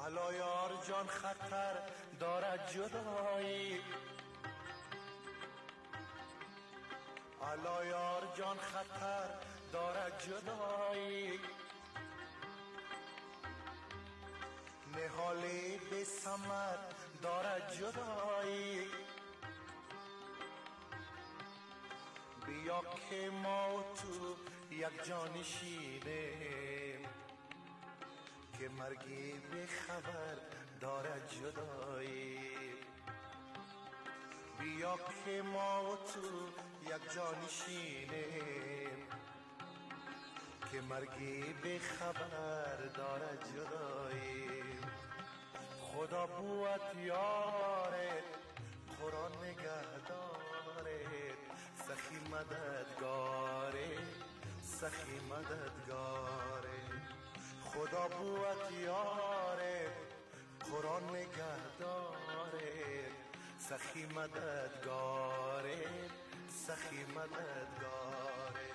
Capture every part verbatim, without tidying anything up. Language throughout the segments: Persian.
الا یار جان خطر دارد جدایی، الا یار جان خطر دارد جدایی، نهالی به ثمر دارد جدایی. بیا که ما و تو یک جانشینیم، که مرگی به خبر دارد جدایی. بیا که ما و تو یک جانشینیم، که مرگی به خبر دارد جدایی. خدا بوت یاره قرآن نگهداره، سخی مددگاره سخی مددگاره. خدا بوت یاره قرآن نگهداره، سخی مددگاره سخی مددگاره.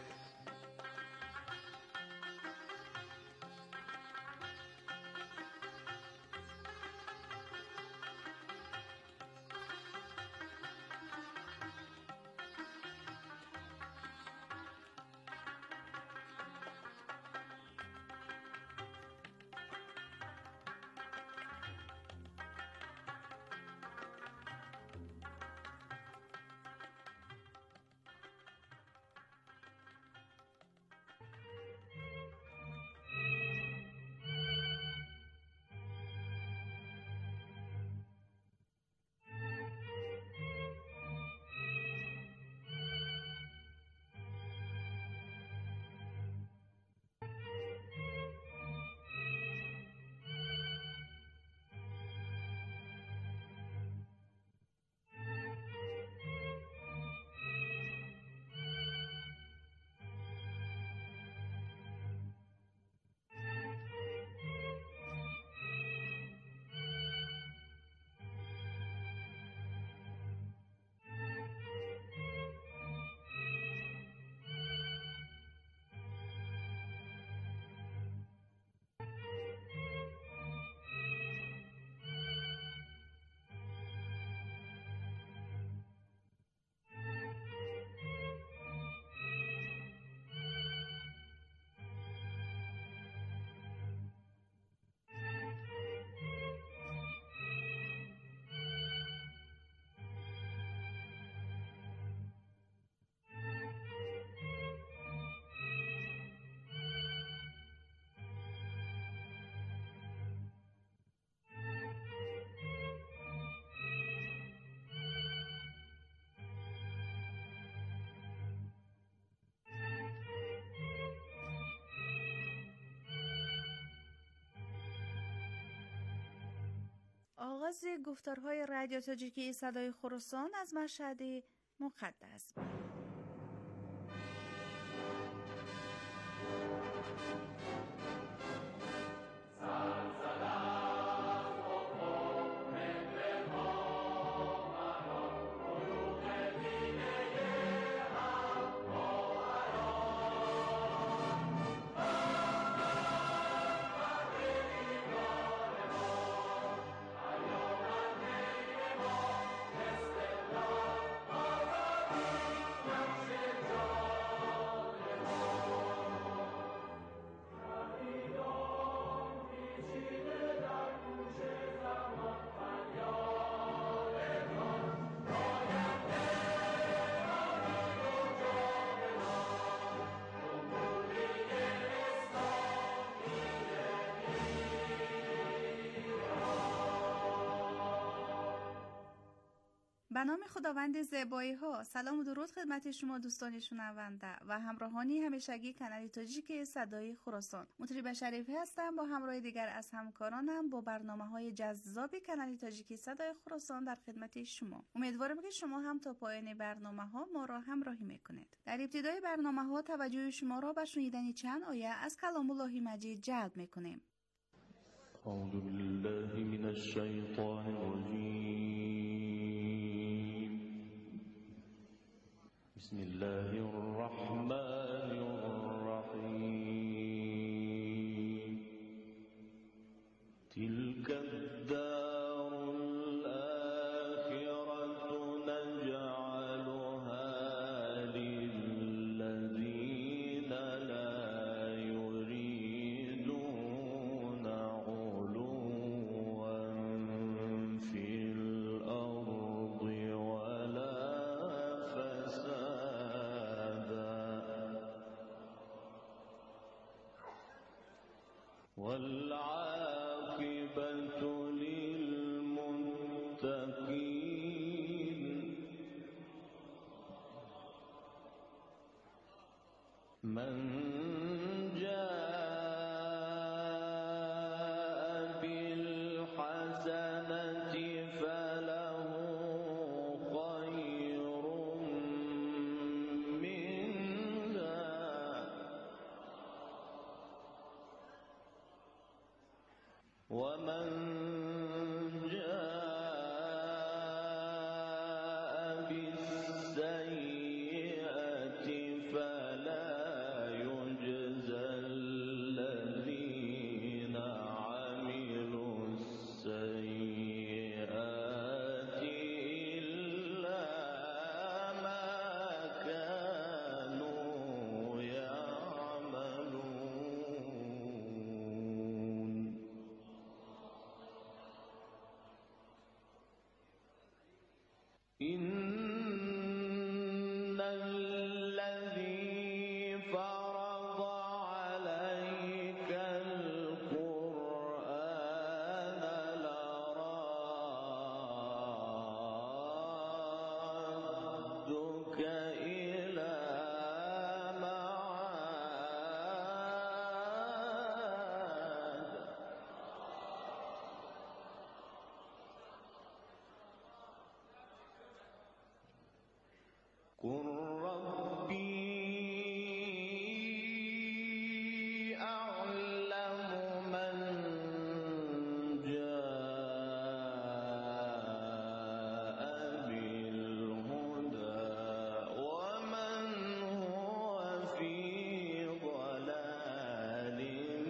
آغاز گفتارهای رادیو تاجیکی صدای خراسان از مشهد مقدس. به نام خداوند زیبایی ها. سلام و درود خدمت شما دوستان شنونده و همراهانی همیشگی کانال تاجیک صدای خراسان. مطرب شریفی هستم با همراه دیگر از همکارانم با برنامه‌های جذاب کانال تاجیک صدای خراسان در خدمت شما. امیدوارم که شما هم تا پایان برنامه‌ها ما را همراهی میکنید. در ابتدای برنامه‌ها توجه شما را به شنیدن چند آیه از کلام الله مجید جلب میکنیم. اعوذ بالله من الشیطان الرجیم. بسم الله الرحمن الرحیم. تلك الدار الآخرة نجعلها للذين لا يريدون علوا في الأرض ولا فسادا والعاقبة للمتقين من جاء بالحسنة فله خير منها ومن جاء بالسيئة فلا يجزى الذين عملوا السيئات إلا ما كانوا يعملون إن الذي فرض عليك القرآن لرادك إلى معاد قل ربي أعلم من جاء بالهدى ومن هو في ضلال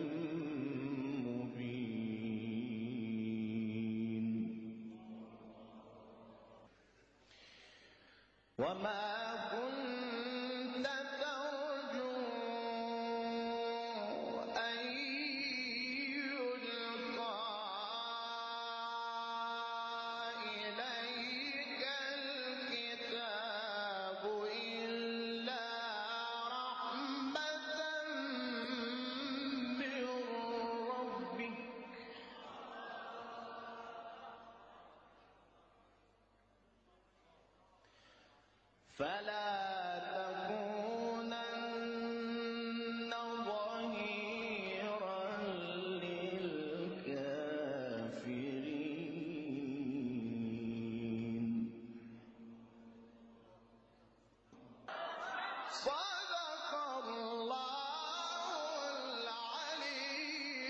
مبين وما كنت ترجو أن يلقى إليك الكتاب إلا رحمة من ربك فلا تكونن ظهيرا للكافرين صدق الله العلي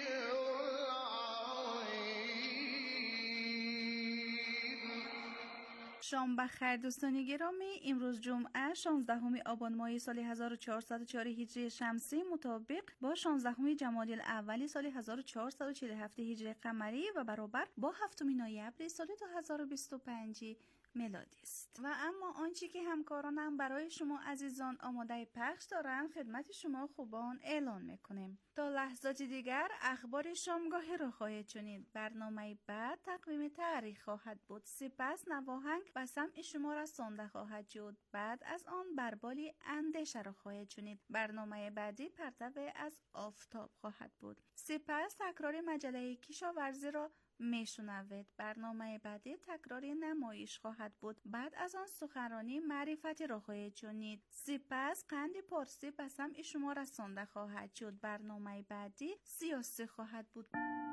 العظيم. شام بخیر دوستان گرامی. امروز جمعه شانزدهم آبان ماه سال هزار و چهارصد و چهار هجری شمسی مطابق با شانزدهم جمادی الاول سال هزار و چهارصد و چهل و هفت هجری قمری و برابر با هفتم نوامبر سال دو هزار و بیست و پنج میلادی است. و اما آنچه که همکارانم برای شما عزیزان آماده پخش دارند خدمت شما خوبان اعلان میکنیم. تا لحظات دیگر اخبار شامگاهی را خواهید شنید. برنامه بعد تقویم تاریخ خواهد بود. سپس نواهنگ و سمع شما را رسانده خواهد شد. بعد از آن بربالی اندیشه را خواهید شنید. برنامه بعدی پرتو از آفتاب خواهد بود. سپس تکرار مجله کشاورزی را میشنوید. برنامه بعدی تکرار نمایش خواهد بود. بعد از آن سخنرانی معرفتی را خواهید شنید. سپس قند پارسی به سمع شما رسانده خواهد شد. برنامه بعدی سیاسی خواهد بود.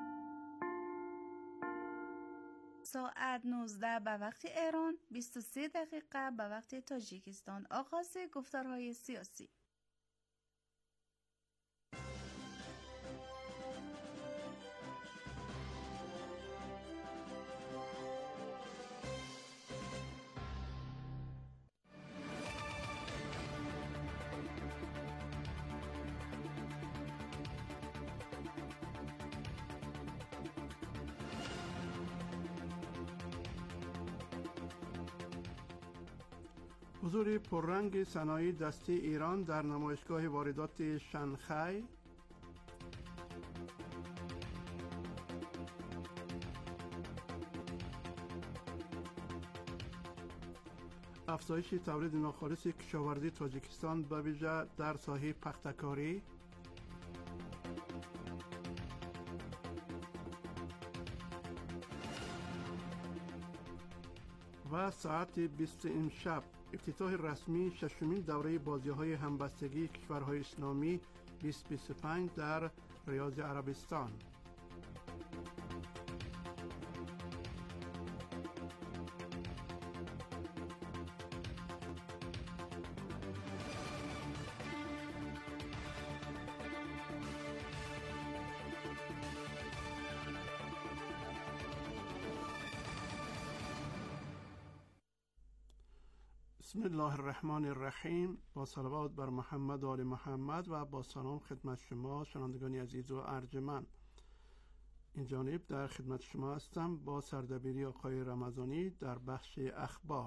ساعت نوزده به وقت ایران، بیست و سه دقیقه به وقت تاجیکستان. آغاز گفتارهای سیاسی. حضور پررنگ صنایع دستی ایران در نمایشگاه واردات شانگهای. افزایش تولید ناخالص کشاورزی تاجیکستان به ویژه در ساحه پخته‌کاری. و ساعت بیست امشب افتتاح رسمی ششمین دوره بازی‌های همبستگی کشورهای اسلامی بیست بیست و پنج در ریاض عربستان. بسم الله الرحمن الرحیم. با صلوات بر محمد و آل محمد و با سلام خدمت شما شنوندگان عزیز و ارجمند. این جانب در خدمت شما هستم با سردبیری آقای رمضانی در بخش اخبار.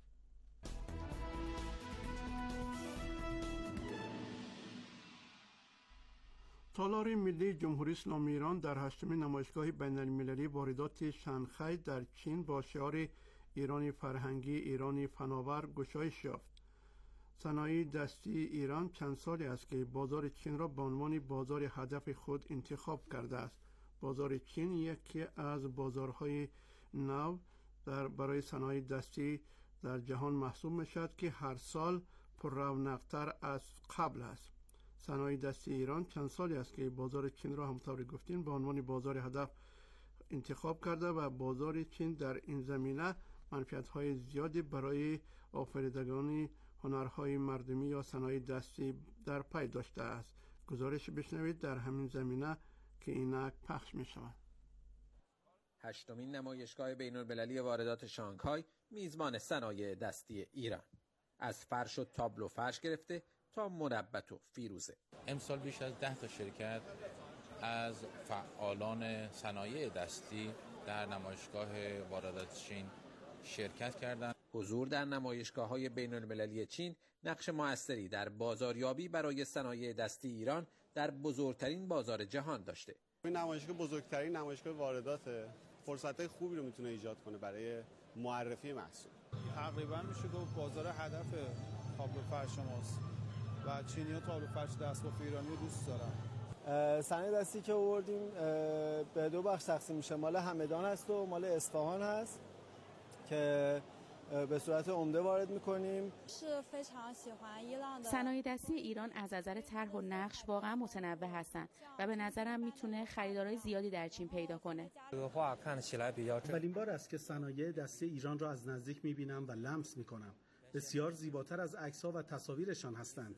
تالار ملی جمهوری اسلامی ایران در هشتمین نمایشگاه بین المللی واردات شانگهای در چین با شعار ایرانی فرهنگی، ایرانی فناور گشایش یافت. صنایع دستی ایران چند سالی است که بازار چین را به عنوان بازار هدف خود انتخاب کرده است. بازار چین یکی از بازارهای نو در برای صنایع دستی در جهان محسوب میشد که هر سال پر رونق‌تر از قبل است. صنایع دستی ایران چند سالی است که بازار چین را همونطور گفتیم به عنوان بازار هدف انتخاب کرده و بازار چین در این زمینه منفعت‌های زیادی برای آفریدگان هنرهای مردمی یا صنایع دستی در پی داشته است. گزارش بشنوید در همین زمینه که اینک پخش می شود. هشتمین نمایشگاه بین‌المللی واردات شانگهای میزبان صنایع دستی ایران. از فرش و تابلو فرش گرفته تا منبت و فیروزه. امسال بیش از ده تا شرکت از فعالان صنایع دستی در نمایشگاه واردات چین شرکت کردند. حضور در نمایشگاه‌های بین‌المللی چین نقش موثری در بازاریابی برای صنایع دستی ایران در بزرگترین بازار جهان داشته. این نمایشگاه بزرگترین نمایشگاه واردات، فرصت‌های خوبی رو میتونه ایجاد کنه برای معرفی محصول. تقریبا میشه گفت بازار هدف تابلو فرش ماست و چینی‌ها تابلو فرش دستباف ایرانی رو دوست دارن. صنایع دستی که آوردیم به دو بخش تقسیم میشه، مال همدان هست و مال اصفهان هست که به صورت عمده وارد میکنیم. صنایع دستی ایران از نظر طرح و نقش واقعا متنوع هستند و به نظرم میتونه خریدارای زیادی در چین پیدا کنه. اولین بار است که صنایع دستی ایران را از نزدیک میبینم و لمس میکنم. بسیار زیباتر از عکس‌ها و تصاویرشان هستند.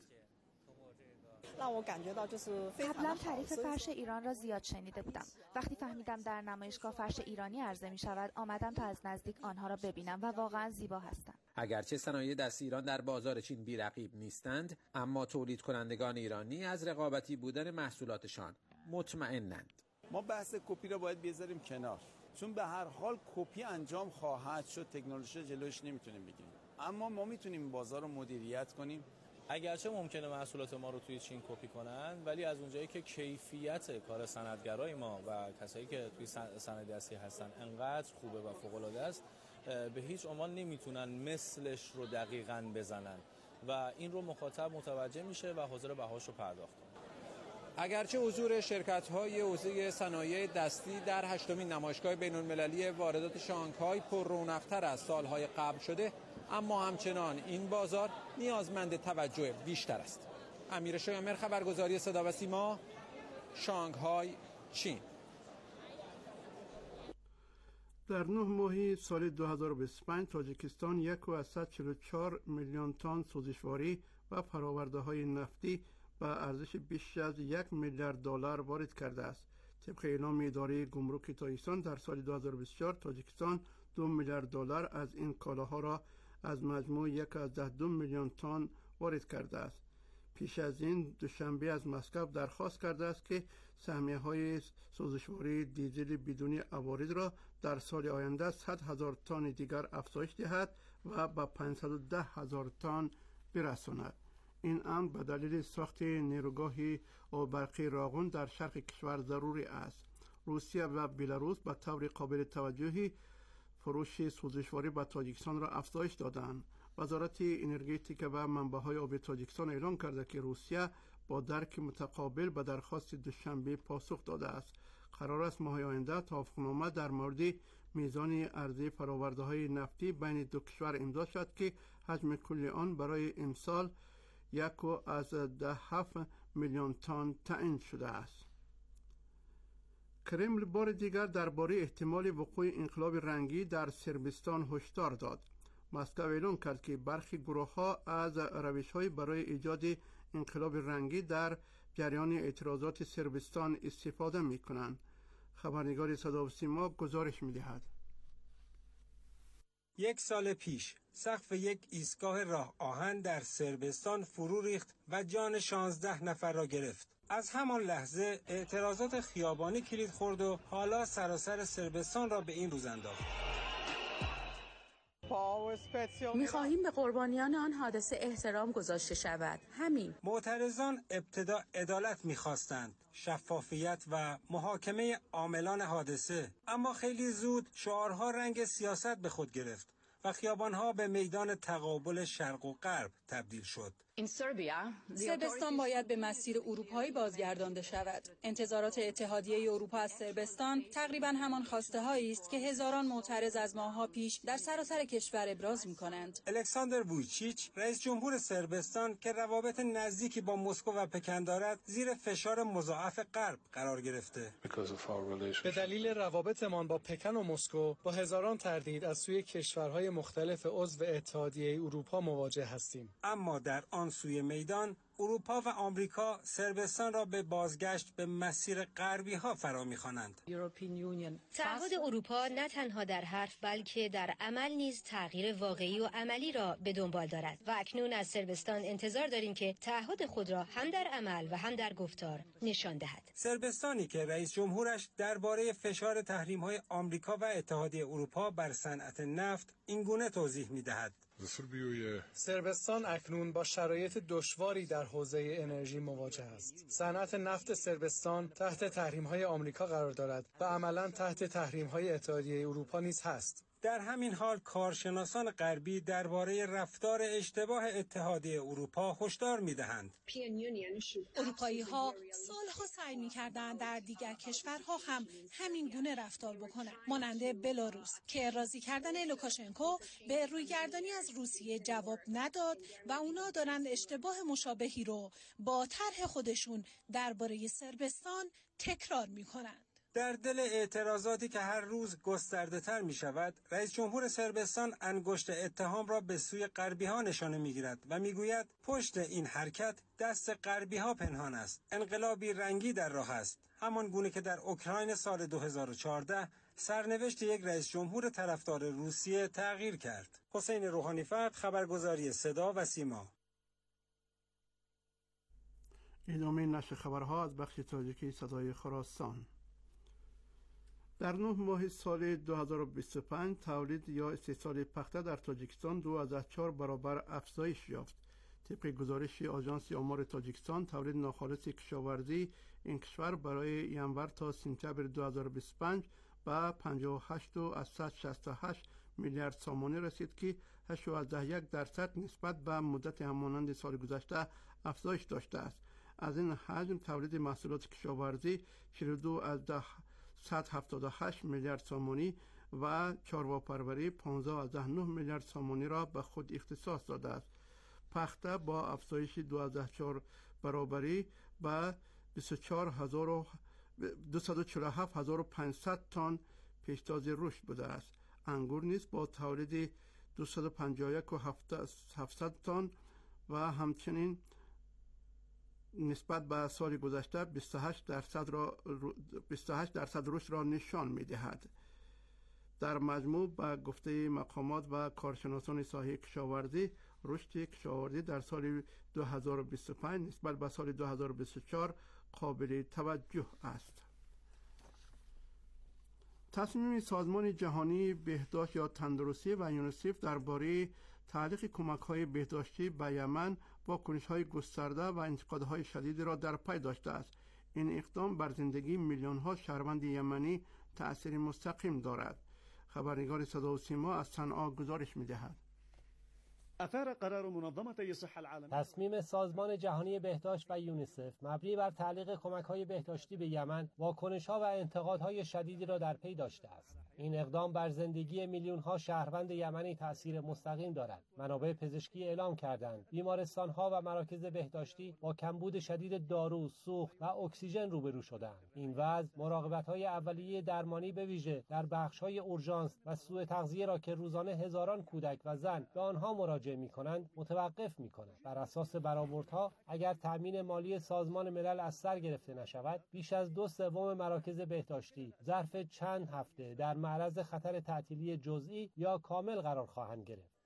قبلا تعریف فرش ایران را زیاد شنیده بودم. وقتی فهمیدم در نمایشگاه فرش ایرانی عرضه می شود، آمدم تا از نزدیک آنها را ببینم و واقعا زیبا هستند. اگرچه صنایع دستی ایران در بازار چین بی‌رقیب نیستند، اما تولید کنندگان ایرانی از رقابتی بودن محصولاتشان مطمئنند. ما بحث کپی را باید بذاریم کنار، چون به هر حال کپی انجام خواهد شد، تکنولوژی جلوش نمیتونیم بگیریم، اما ما میتونیم بازار رو مدیریت کنیم. اگرچه ممکنه محصولات ما رو توی چین کپی کنن، ولی از اونجایی که کیفیت کار صنعتگرای ما و کسایی که توی صنایع دستی هستن انقدر خوبه و فوق‌العاده است، به هیچ عنوان نمیتونن مثلش رو دقیقاً بزنن و این رو مخاطب متوجه میشه و حاضر بهاش رو پرداخت کنه. اگرچه حضور شرکت‌های حوزه صنایع دستی در هشتمین نمایشگاه بین‌المللی واردات شانگهای پر رونق‌تر از سال‌های قبل شده، اما همچنان این بازار نیازمند توجه بیشتر است. امیر شایمر، خبرگزاری صدا و سیما، شانگهای، چین. در نه ماهی سال دو هزار و بیست و پنج تاجیکستان یک و صد و چهل و چهار میلیون تن سوزشواری و فرآورده‌های نفتی با ارزش بیش از یک میلیارد دلار وارد کرده است. طبق اعلام اداره گمرک تاجیکستان در سال دو هزار و بیست و چهار تاجیکستان دو میلیارد دلار از این کالاها را از مجموع یک از ده دو میلیون تن وارد کرده است. پیش از این دوشنبه از مسکو درخواست کرده است که سهمیه های سوزشواری دیزل بدون عوارض را در سال آینده صد هزار تن دیگر افزایش دهد و به پانصد و ده هزار تن برساند. این امر به دلیل ساخت نیروگاه آببرقی راغون در شرق کشور ضروری است. روسیه و بلاروس به طور قابل توجهی فروش سوزشواری به تاجیکستان را افزایش دادند. وزارت انرژتیک و منبع‌های آب تاجیکستان اعلام کرده که روسیه با درک متقابل به درخواست دوشنبه پاسخ داده است. قرار است ماه آینده توافقنامه در مورد میزان عرضه فرآورده‌های نفتی بین دو کشور امضا شد که حجم کلی آن برای امسال یک و از ده هفت میلیون تن تعیین شده است. کرمل بار دیگر درباره احتمال وقوع انقلاب رنگی در صربستان هشدار داد. مسکو اعلام کرد که برخی گروه‌ها از روش‌های برای ایجاد انقلاب رنگی در جریان اعتراضات صربستان استفاده می‌کنند. خبرنگار صدا و سیما گزارش می‌دهد. یک سال پیش سقف یک ایستگاه راه آهن در صربستان فرو ریخت و جان شانزده نفر را گرفت. از همان لحظه اعتراضات خیابانی کلید خورد و حالا سراسر صربستان را به این روز انداخت. می‌خواهیم به قربانیان آن حادثه احترام گذاشته شود. همین. معترضان ابتدا عدالت می‌خواستند، شفافیت و محاکمه عاملان حادثه، اما خیلی زود شعارها رنگ سیاست به خود گرفت و خیابان‌ها به میدان تقابل شرق و غرب تبدیل شد. صربستان باید به مسیر اروپایی بازگردانده شود. انتظارات اتحادیه اروپا از صربستان تقریباً همان خواسته‌هایی است که هزاران معترض از ماه‌ها پیش در سراسر کشور ابراز می‌کنند. الکساندر وویچیچ، رئیس جمهور صربستان که روابط نزدیکی با مسکو و پکن دارد، زیر فشار مضاعف غرب قرار گرفته. به دلیل روابطمان با پکن و مسکو با هزاران تردید از سوی کشورهای مختلف عضو اتحادیه اروپا مواجه هستیم. اما در آن سوی میدان اروپا و آمریکا صربستان را به بازگشت به مسیر غربی ها فرا می‌خوانند. تعهد اروپا نه تنها در حرف بلکه در عمل نیز تغییر واقعی و عملی را به دنبال دارد و اکنون از صربستان انتظار داریم که تعهد خود را هم در عمل و هم در گفتار نشان دهد. صربستانی که رئیس جمهورش درباره فشار تحریم‌های آمریکا و اتحادیه اروپا بر صنعت نفت اینگونه توضیح می‌دهد: صربستان اکنون با شرایط دشواری در حوزه انرژی مواجه است. صنعت نفت صربستان تحت تحریم‌های آمریکا قرار دارد و عملاً تحت تحریم‌های اتحادیه اروپا نیز هست. در همین حال کارشناسان غربی درباره رفتار اشتباه اتحادیه اروپا هشدار می‌دهند. اروپایی‌ها سالها سعی می‌کردند در دیگر کشورها هم همین گونه رفتار بکنند، مانند بلاروس که راضی کردن لوکاشنکو به رویگردانی از روسیه جواب نداد و اونا دارند اشتباه مشابهی رو با طرح خودشون درباره صربستان تکرار می‌کنند. در دل اعتراضاتی که هر روز گسترده تر می شود، رئیس جمهور صربستان انگشت اتهام را به سوی غربی ها نشانه می گیرد و می گوید پشت این حرکت دست غربی ها پنهان است. انقلابی رنگی در راه است. همان گونه که در اوکراین سال دو هزار و چهارده سرنوشت یک رئیس جمهور طرفدار روسیه تغییر کرد. حسین روحانی فرد، خبرگزاری صدا و سیما. ادامه نشر خبرها از بخش تاجیکی صدای خراسان. در نه ماه سال دو هزار و بیست و پنج تولید یا استحصال پخته در تاجیکستان دو از چهار برابر افزایش یافت. طبق گزارش آژانس آمار تاجیکستان، تولید ناخالص کشاورزی این کشور برای ینور تا سپتامبر دو هزار و بیست و پنج به پنجاه و هشت و صد و شصت و هشت میلیارد سامانه رسید که هشت و یک درصد نسبت به مدت همانند سال گذشته افزایش داشته است. از این حجم تولید محصولات کشاورزی چهل و دو از صد و هفتاد و هشت میلیارد سامانی و چارواپروری پانزده از نه میلیارد سامانی را به خود اختصاص داده است. پخته با افزایش دو از چهار برابری به بیست و چهار هزار و دویست و چهل و هفت هزار و پانصد تن پیشتاز رشد بوده است. انگور نیز با تولید دویست و پنجاه و یک و هفتصد تن و همچنین نسبت به سال گذشته بیست و هشت درصد را بیست و هشت درصد رشد را نشان می‌دهد. در مجموع به گفته مقامات و کارشناسان ساحه کشاورزی، رشد کشاورزی در سال دو هزار و بیست و پنج نسبت به سال دو هزار و بیست و چهار قابل توجه است. تصمیم سازمان جهانی بهداشت یا تندرستی و یونیسف درباره تعلیق کمک‌های بهداشتی به یمن واکنش‌های گسترده و انتقادهای شدید را در پی داشته است. این اقدام بر زندگی میلیون‌ها شهروند یمنی تأثیر مستقیم دارد. خبرنگار صدا و سیما از صنعا گزارش می‌دهد. اثار قرار منظمه صحه العالميه تصمیم سازمان جهانی بهداشت و یونیسف مبنی بر تعلیق کمک‌های بهداشتی به یمن واکنش‌ها و انتقادهای شدیدی را در پی داشته است. این اقدام بر زندگی میلیون‌ها شهروند یمنی تأثیر مستقیم دارد. منابع پزشکی اعلام کردند بیمارستان‌ها و مراکز بهداشتی با کمبود شدید دارو، سوخت و اکسیژن روبرو شدند. این وضع مراقبت‌های اولیه درمانی به ویژه در بخش‌های اورژانس و سوء تغذیه را که روزانه هزاران کودک و زن به آنها مراجعه می‌کنند متوقف می‌کند. بر اساس برآوردها اگر تامین مالی سازمان ملل از سر گرفته نشود، بیش از دو سوم مراکز بهداشتی ظرف چند هفته در معرض خطر تعطیلی جزئی یا کامل قرار خواهند گرفت.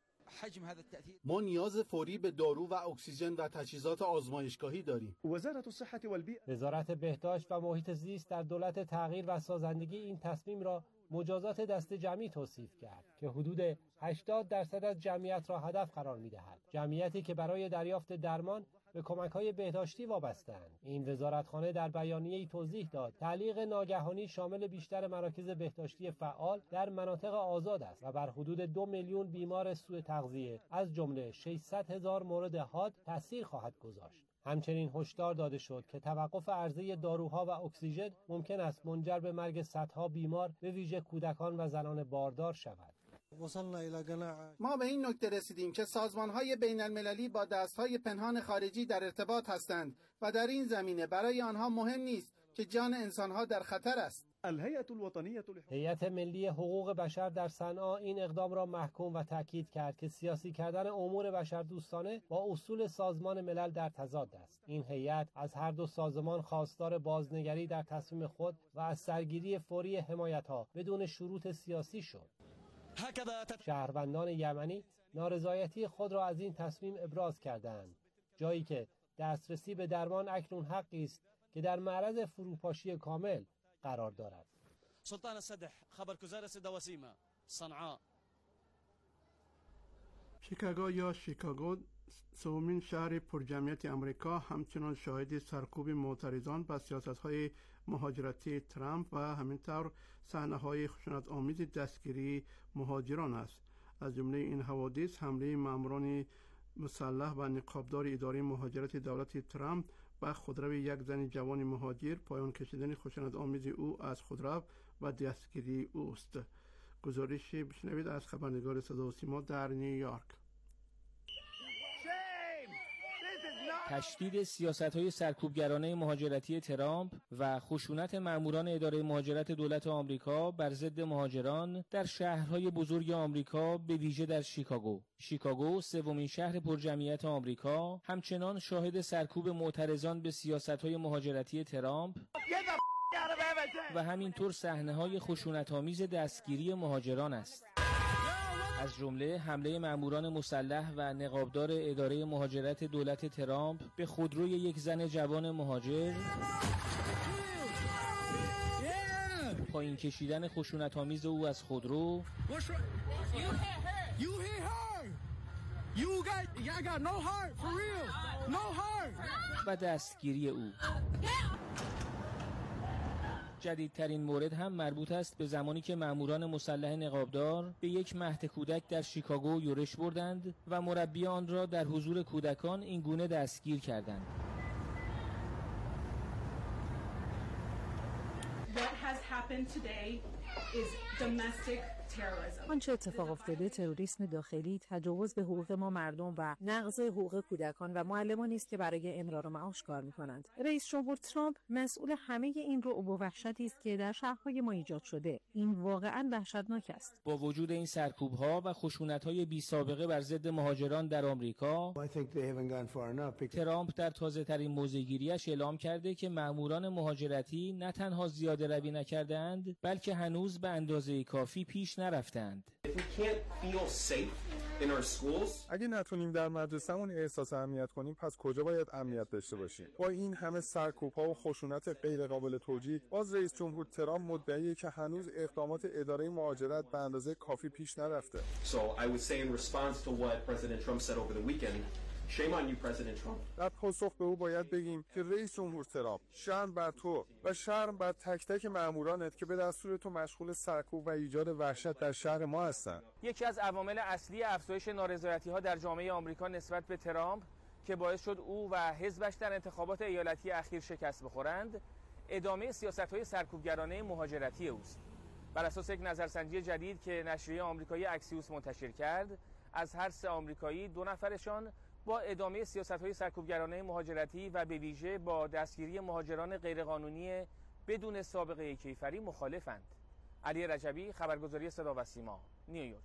ما نیاز فوری به دارو و اکسیژن و تجهیزات آزمایشگاهی داریم. وزارت الصحه والبیئه وزارت بهداشت و محیط زیست در دولت تغییر و سازندگی این تصمیم را مجازات دست جمعی توصیف کرد که حدود هشتاد درصد از جمعیت را هدف قرار می‌دهد. جمعیتی که برای دریافت درمان به کمک‌های بهداشتی وابسته‌اند. این وزارتخانه در بیانیه‌ای توضیح داد تعلیق ناگهانی شامل بیشتر مراکز بهداشتی فعال در مناطق آزاد است و بر حدود دو میلیون بیمار سوء تغذیه از جمله ششصد هزار مورد حاد تأثیر خواهد گذاشت. همچنین هشدار داده شد که توقف عرضه داروها و اکسیژن ممکن است منجر به مرگ صدها بیمار به ویژه کودکان و زنان باردار شود. ما به این نکته رسیدیم که سازمان‌های بین‌المللی با دست‌های پنهان خارجی در ارتباط هستند و در این زمینه برای آنها مهم نیست که جان انسان‌ها در خطر است. هیئت ملی حقوق بشر در صنعا این اقدام را محکوم و تاکید کرد که سیاسی کردن امور بشردوستانه با اصول سازمان ملل در تضاد است. این هیئت از هر دو سازمان خواستار بازنگری در تصمیم خود و از سرگیری فوری حمایت‌ها بدون شروط سیاسی شد. شهروندان یمنی نارضایتی خود را از این تصمیم ابراز کردند، جایی که دسترسی به درمان اکنون حقی است که در معرض فروپاشی کامل قرار دارد. سلطان السدح خبرگزار صدا و سیما صنعا. شیکاگو یا شیکاگو سومین شهر پرجمعیت امریکا همچنان شاهد سرکوب معترضان به سیاست‌های مهاجرتی ترامپ و همینطور صحنه‌های خشونت‌آمیز دستگیری مهاجران است. از جمله این حوادث حمله ماموران مسلح و نقابدار اداره مهاجرت دولت ترامپ و خودرو یک زن جوان مهاجر، پایان کشیدن خشونت‌آمیز او از خودرو و دستگیری اوست. گزارش بشنوید از خبرنگار صدا و سیما در نیویورک. تشدید سیاست‌های سرکوبگرانه مهاجرتی ترامپ و خشونت ماموران اداره مهاجرت دولت آمریکا بر ضد مهاجران در شهرهای بزرگ آمریکا به ویژه در شیکاگو. شیکاگو سومین شهر پرجمعیت آمریکا همچنان شاهد سرکوب معترضان به سیاست‌های مهاجرتی ترامپ و همینطور صحنه‌های خشونت‌آمیز دستگیری مهاجران است. از جمله حمله ماموران مسلح و نقابدار اداره مهاجرت دولت ترامپ به خودروی یک زن جوان مهاجر، پایین کشیدن خشونت‌آمیز او از خودرو و دستگیری او. جدیدترین مورد هم مربوط است به زمانی که ماموران مسلح نقابدار به یک مهد کودک در شیکاگو یورش بردند و مربی آن را در حضور کودکان این گونه دستگیر کردند. What has happened today is domestic terrorism. آنچه اتفاق افتاده تروریسم داخلی، تجاوز به حقوق ما مردم و نقض حقوق کودکان و معلمانی است که برای امرار معاش کار می‌کنند. رئیس جمهور ترامپ مسئول همه این رعب و وحشتی است که در شهرهای ما ایجاد شده. این واقعاً وحشتناک است. با وجود این سرکوب‌ها و خشونت‌های بی‌سابقه بر ضد مهاجران در آمریکا، ترامپ در تازه‌ترین موضع‌گیری‌اش اعلام کرده که ماموران مهاجرتی نه تنها زیاده روی نکرده‌اند، بلکه هنوز به اندازه کافی پیش نرفتند. اگه نتونیم در مدرسه‌مون احساس امنیت کنیم پس کجا باید امنیت داشته باشیم؟ با این همه سرکوب‌ها و خشونت غیر قابل توجیه، باز رئیس جمهور ترامپ مدعیه که هنوز اقدامات اداره مهاجرت به اندازه کافی پیش نرفته. So I would say in response to what President Trump said over the weekend, shame on you, President Trump. در پاسخ به او باید بگیم که رئیس جمهور ترامپ، شرم بر تو و شرم بر تک تک مامورانت که به دستور تو مشغول سرکوب و ایجاد وحشت در شهر ما هستند. یکی از عوامل اصلی افزایش نارضایتی‌ها در جامعه آمریکا نسبت به ترامپ که باعث شد او و حزبش در انتخابات ایالتی اخیر شکست بخورند، ادامه سیاست‌های سرکوبگرانه مهاجرتی اوست. بر اساس یک نظرسنجی جدید که نشریه آمریکایی اکسیوس منتشر کرد، از هر سه آمریکایی دو نفرشان با ادامه سیاست‌های سرکوبگرانه مهاجرتی و به ویژه با دستگیری مهاجران غیرقانونی بدون سابقه کیفری مخالفند. علی رجبی، خبرگزاری صدا و سیما، نیویورک.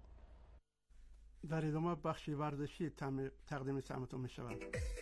در ادامه بخش ورزشی تقدیم سمتون می شود.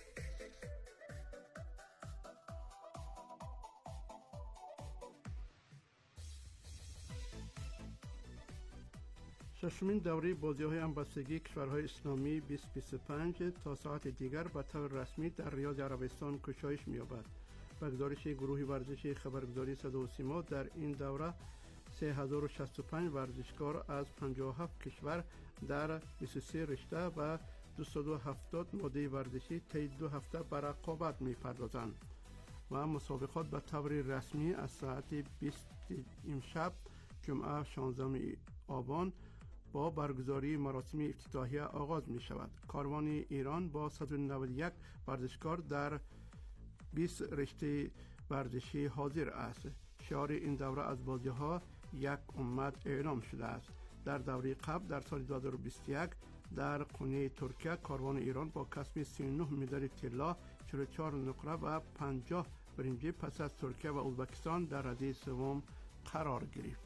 ششمین دوره بازی‌های همبستگی کشورهای اسلامی بیست بیست و پنج تا ساعت دیگر به طور رسمی در ریاض عربستان گشایش می‌یابد. به گزارش گروه ورزشی خبرگزاری صدا و سیما، در این دوره سه هزار و شصت و پنج ورزشکار از پنجاه و هفت کشور در بیست و سه رشته و دویست و هفتاد ماده ورزشی طی دو هفته به رقابت می‌پردازند و مسابقات به طور رسمی از ساعت بیست امشب جمعه شانزدهم آبان با برگزاری مراسم افتتاحیه آغاز می شود. کاروان ایران با صد و نود و یک ورزشکار در بیست رشته ورزشی حاضر است. شعار این دوره از بازی‌ها یک امت اعلام شده است. در دوره قبل در سال دو هزار و بیست و یک در قونه ترکیه کاروان ایران با کسب سی و نه مدال طلا، چهل و چهار نقره و پنجاه برنجی پس از ترکیه و ازبکستان در رده سوم قرار گرفت.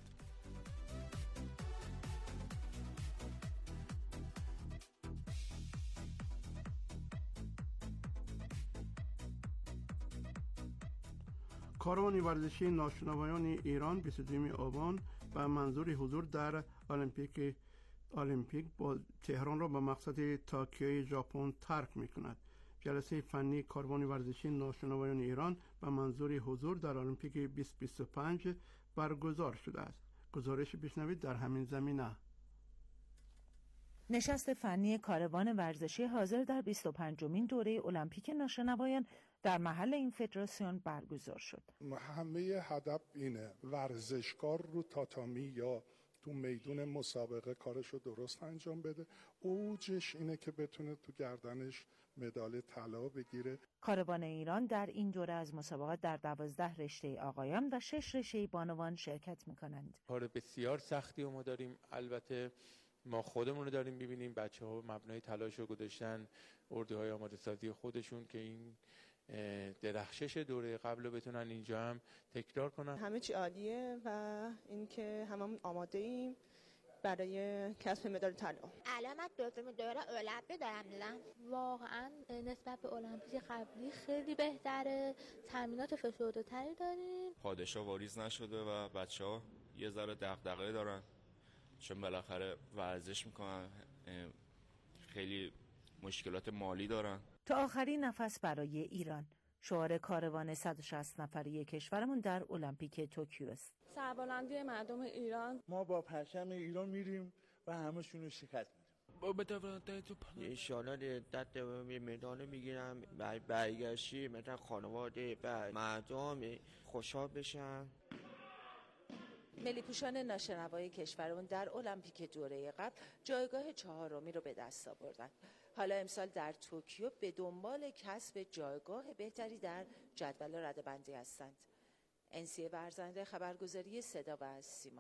کاروان ورزشی ناشنوایان ایران بیست و دو آبان به منظور حضور در المپیک المپیک با تهران را به مقصد توکیو ژاپن ترک می کند. جلسه فنی کاروان ورزشی ناشنوایان ایران به منظور حضور در المپیک بیست بیست و پنج برگزار شده است. گزارش بشنوید در همین زمینه. نشست فنی کاروان ورزشی حاضر در بیست و پنجمین دوره المپیک ناشنوایان در محل این فدراسیون برگزار شد. همه هدف اینه ورزشکار رو تاتامی یا تو میدون مسابقه کارشو درست انجام بده. اوجش اینه که بتونه تو گردنش مدال طلا بگیره. کاروان ایران در این دوره از مسابقات در دوازده رشته آقایان و شش رشته بانوان شرکت میکنند. کار بسیار سختی رو ما داریم. البته ما خودمون رو داریم ببینیم، بچه ها مبنای تلاش رو گذاشتن اردوهای آماده سازی خودشون که این درخشش دوره قبل رو بتونن اینجا هم تکرار کنن. همه چی عالیه و اینکه هممون آماده ایم برای کسب مدال طلا. الان من دوم دوره المپیک دارم میرم. واقعا نسبت به المپیک قبلی خیلی بهتره. تمرینات فشرده‌تری داریم. پادشاه واریز نشده و بچه‌ها یه ذره دغدغه دارن چون بالاخره ورزش میکنن، خیلی مشکلات مالی دارن. تا آخرین نفس برای ایران، شعار کاروان صد و شصت نفره کشورمون در المپیک توکیو است. سربلندی مردم ایران. ما با پرچم ایران میریم و همشون رو شکست میدیم. ان شاءالله لذت مدال میگیرم، برگشتی مثلا خانواده و مردم خوشحال بشن. ملی پوشان ناشنوای کشورمون در المپیک دوره قبل جایگاه چهارمی رو به دست آوردن. حالا امسال در توکیو به دنبال کسب جایگاه بهتری در جدول رده‌بندی هستند. انسیه ورزنده، خبرگزاری صدا و سیما.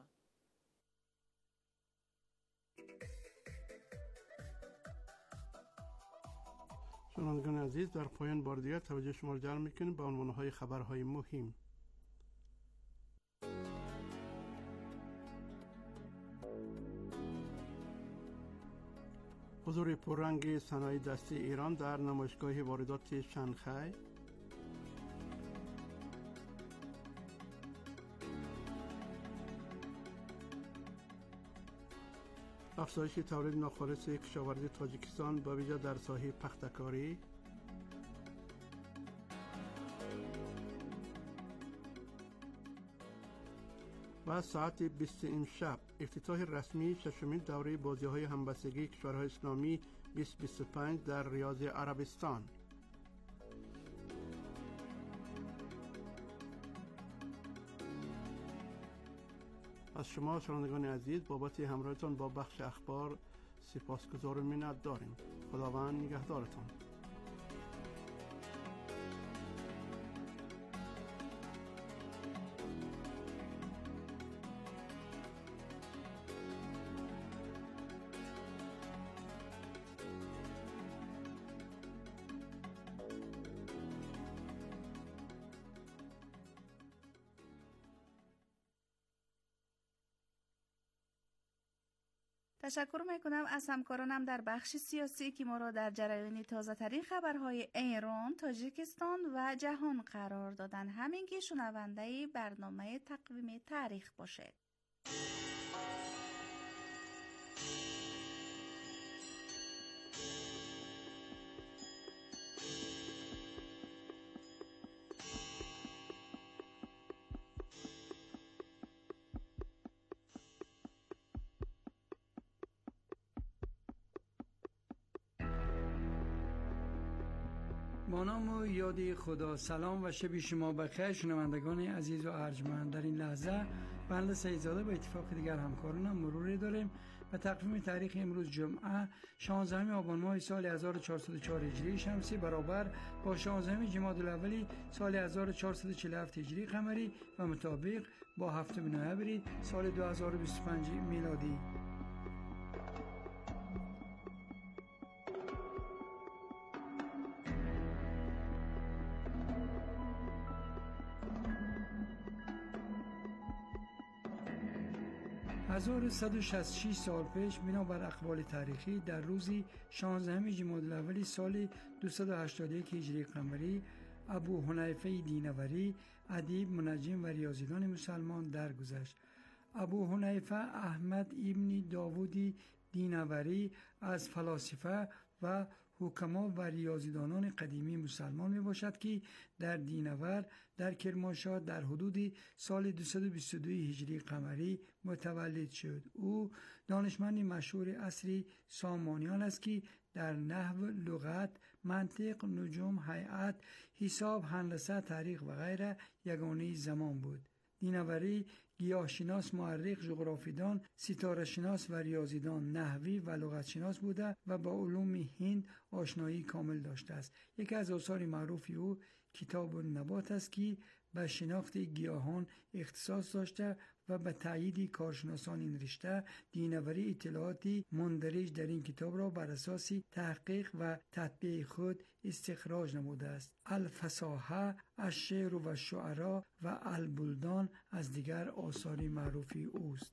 شنوندگان عزیز، در پایان بار دیگر توجه شما را جلب می‌کنیم به عنوان‌های خبرهای مهم. حضور پررنگ صنایع دستی ایران در نمایشگاه واردات شانگهای. افزایش تولید ناخالص کشاورزی تاجیکستان به ویژه در ساحه پخته‌کاری. و ساعت بیست امشب افتتاح رسمی ششمین دوره بازی‌های همبستگی کشورهای اسلامی بیست بیست و پنج در ریاض عربستان. از شما شنوندگان عزیز بابت همراهیتان با بخش اخبار سپاسگزار و منت داریم. خداوند نگهدارتان. تشکر میکنم از همکارانم در بخش سیاسی که ما را در جریان تازه ترین خبرهای ایران، تاجیکستان و جهان قرار دادن. همین که شنونده برنامه تقویم تاریخ باشید. با نام و یاد خدا. سلام و شب شما بخیر شنوندگان عزیز و ارجمند. در این لحظه بنده سیدزاده با اتفاق دیگر همکارانم مروری داریم و تقویم تاریخ امروز جمعه شانزدهم آبان ماه سال هزار و چهارصد و چهار هجری شمسی برابر با شانزدهم جمادی الاول سال هزار و چهارصد و چهل و هفت هجری قمری و مطابق با هفتم نوامبر سال دو هزار و بیست و پنج میلادی. هزار و صد و شصت و شش سال پیش بنابر اقوال تاریخی در روزی شانزدهم جمادی الاول سال دویست و هشتاد و یک هجری قمری ابو حنیفه دینوری ادیب، منجم و ریاضیدان مسلمان درگذشت. ابو حنیفه احمد ابن داوود دینوری از فلاسفه و حکما و ریاضیدانان قدیمی مسلمان می باشد که در دینور در کرمانشاه در حدود سال دویست و بیست و دو هجری قمری متولد شد. او دانشمند مشهور عصر سامانیان است که در نحو، لغت، منطق، نجوم، هیئت، حساب، هندسه، تاریخ و غیره یگانه زمان بود. دینوری گیاهشناس، مورخ، جغرافیدان، ستاره شناس و ریاضیدان، نحوی و لغت شناس بوده و با علوم هند آشنایی کامل داشته است. یکی از آثار معروف او کتاب النبات است که به شناخت گیاهان اختصاص داشته و به تایید کارشناسان این رشته دینوری اطلاعاتی مندرج در این کتاب را بر اساس تحقیق و تطبیق خود استخراج نموده است. الفصاحه، الشعر و الشعراء و البلدان از دیگر آثار معروف اوست.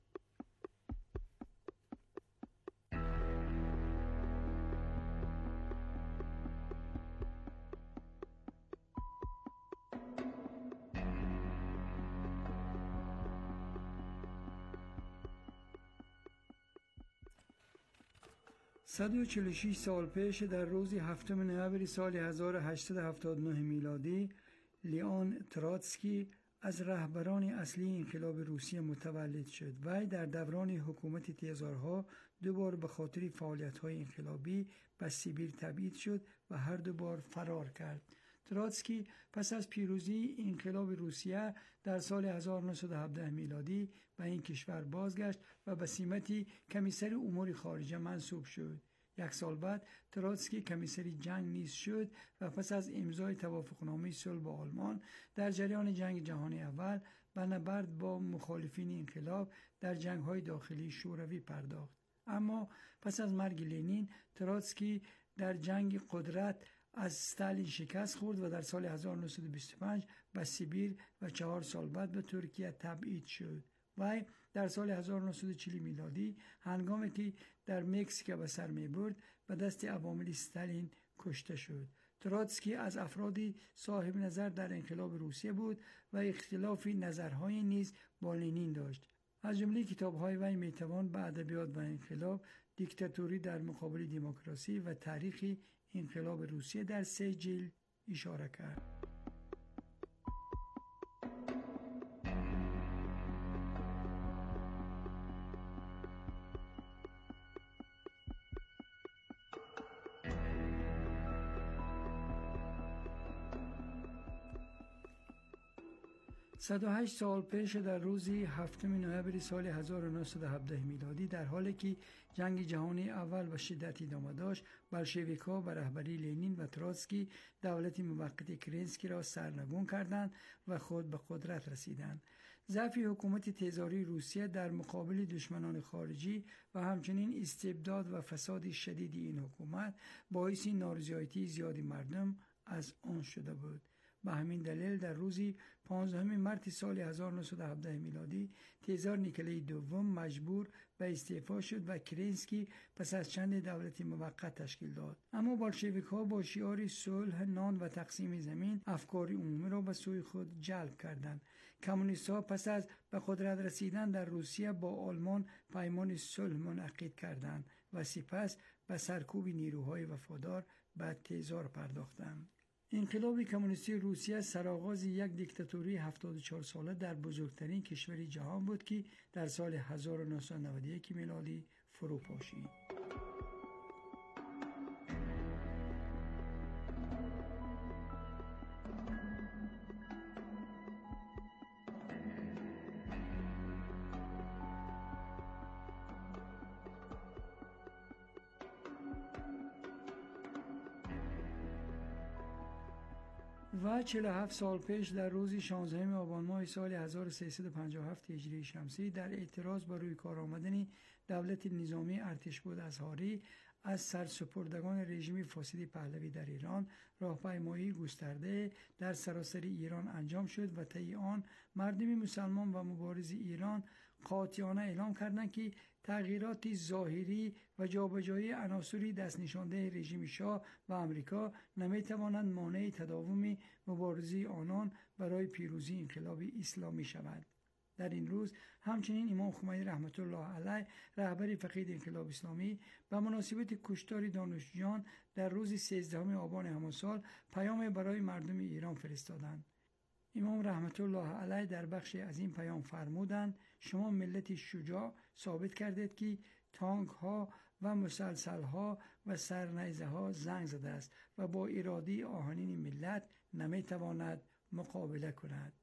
صد و چهل و شش سال پیش در روز هفتم نوامبر سال هزار و هشتصد و هفتاد و نه میلادی لیون تراتسکی از رهبران اصلی انقلاب روسیه متولد شد. وی در دوران حکومت تزارها دو بار به خاطر فعالیت‌های انقلابی به سیبیر تبعید شد و هر دو بار فرار کرد. تراتسکی پس از پیروزی انقلاب روسیه در سال هزار و نهصد و هفده میلادی به این کشور بازگشت و به سمت کمیسر امور خارجه منصوب شد. یک سال بعد تراتسکی کمیسر جنگ نیز شد و پس از امضای توافقنامه صلح با آلمان در جریان جنگ جهانی اول به نبرد با مخالفین انقلاب در جنگ‌های داخلی شوروی پرداخت. اما پس از مرگ لنین تراتسکی در جنگ قدرت از استالین شکست خورد و در سال هزار و نهصد و بیست و پنج به سیبیر و چهار سال بعد به ترکیه تبعید شد. وی در سال هزار و نهصد و چهل میلادی هنگامی که در مکزیک به سر می برد به دست عوامل استالین کشته شد. تراتسکی از افرادی صاحب نظر در انقلاب روسیه بود و اختلاف نظرهای نیز با لنین داشت. از جمله کتاب‌های وی میتوان به ادبیات و انقلاب، دیکتاتوری در مقابل دموکراسی و تاریخ انقلاب روسیه در سه جلد اشاره کرد. صد و هشت سال پیش در روزی هفتم نوامبر سال هزار و نهصد و هفده میلادی، در حالی که جنگ جهانی اول به شدت ادامه داشت، بلشویک‌ها به رهبری لنین و تروتسکی دولت موقت کرنسکی را سرنگون کردند و خود به قدرت رسیدند. ضعف حکومت تزاری روسیه در مقابل دشمنان خارجی و همچنین استبداد و فساد شدید این حکومت باعث نارضایتی زیاد مردم از آن شده بود. به همین دلیل در روزی پانزدهم مارس سال هزار و نهصد و هفده میلادی تزار نیکلای دوم مجبور به استعفا شد و کرنسکی پس از چند دولت موقت تشکیل داد. اما بلشویک‌ها با شعار صلح، نان و تقسیم زمین افکار عمومی را به سوی خود جلب کردند. کمونیست‌ها پس از به قدرت رسیدن در روسیه با آلمان پیمان صلح منعقد کردند و سپس به سرکوب نیروهای وفادار به تزار پرداختند. انقلاب کمونیستی روسیه سرآغاز یک دیکتاتوری هفتاد و چهار ساله در بزرگترین کشور جهان بود که در سال هزار و نهصد و نود و یک میلادی فرو پاشید. و چهل و هفت سال پیش در روز شانزدهم آبان ماه سال هزار و سیصد و پنجاه و هفت هجری شمسی در اعتراض بر روی کار آمدن دولت نظامی ارتشبد ازهاری از سرسپردگان رژیم فاسد پهلوی در ایران راهپیمایی گسترده در سراسر ایران انجام شد و طی آن مردم مسلمان و مبارز ایران قاطعانه اعلام کردند که تغییرات ظاهری و جابجایی عناصری دست نشانده رژیم شاه و امریکا نمیتوانند مانع تداوم مبارزه آنان برای پیروزی انقلاب اسلامی شود. در این روز همچنین امام خمینی رحمت الله علیه رهبر فقید انقلاب اسلامی به مناسبت کشتار دانشجویان در روز سیزدهم آبان همان سال پیام برای مردم ایران فرستادند. امام رحمت الله علیه در بخشی از این پیام فرمودند: شما ملت شجاع ثابت کردید که تانک ها و مسلسل ها و سرنیزه ها زنگ زده است و با اراده آهنین ملت نمیتواند مقابله کند.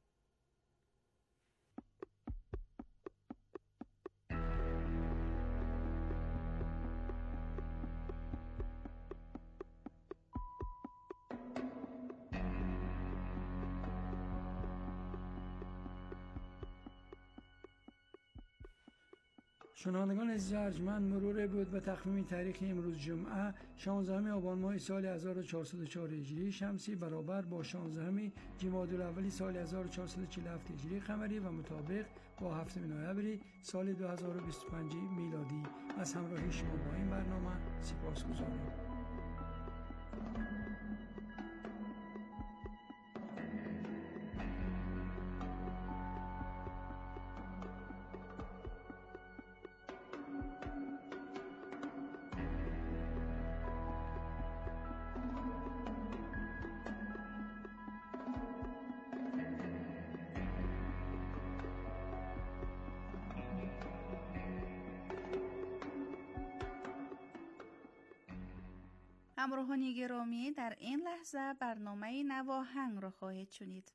شنوندگان عزیز ارجمند، مرور بود به تقویم تاریخ امروز جمعه شانزدهم آبان ماه سال هزار و چهارصد و چهار هجری شمسی برابر با شانزدهم جمادی الاول سال هزار و چهارصد و چهل و هفت هجری قمری و مطابق با هفتم نوامبر سال دو هزار و بیست و پنج میلادی از همراهی شما با این برنامه سپاسگزارم. همراهان گرامی، در این لحظه برنامه نواهنگ را خواهید شنید.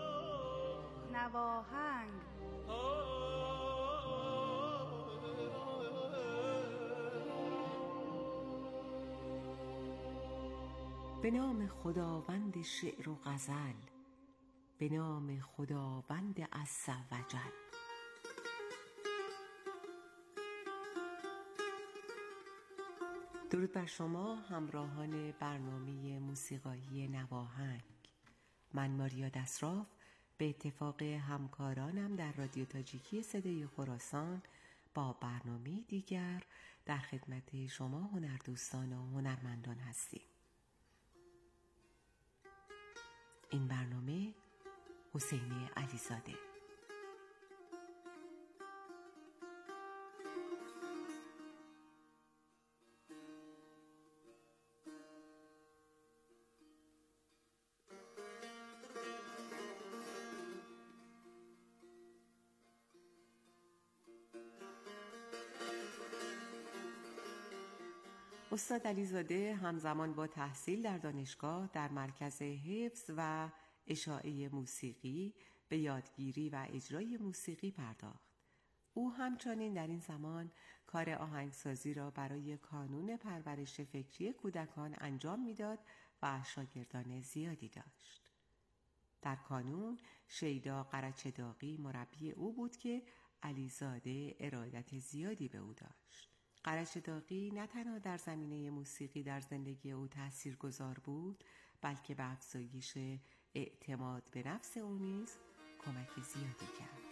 نواهنگ به نام خداوند شعر و غزل، به نام خداوند عز و جل. درود بر شما همراهان برنامه موسیقایی نواهنگ. من ماریا دسراف به اتفاق همکارانم در رادیو تاجیکی صدای خراسان با برنامه دیگر در خدمت شما هنردوستان و هنرمندان هستیم. این برنامه حسین علیزاده. استاد علیزاده همزمان با تحصیل در دانشگاه در مرکز حفظ و اشاعه موسیقی به یادگیری و اجرای موسیقی پرداخت. او همچنین در این زمان کار آهنگسازی را برای کانون پرورش فکری کودکان انجام میداد و شاگردان زیادی داشت. در کانون شیدا قرچه‌داغی مربی او بود که علیزاده ارادت زیادی به او داشت. قرچه‌داغی نه تنها در زمینه موسیقی در زندگی او تاثیرگذار بود، بلکه به افزایش اعتماد به نفس او نیز کمک زیادی کرد.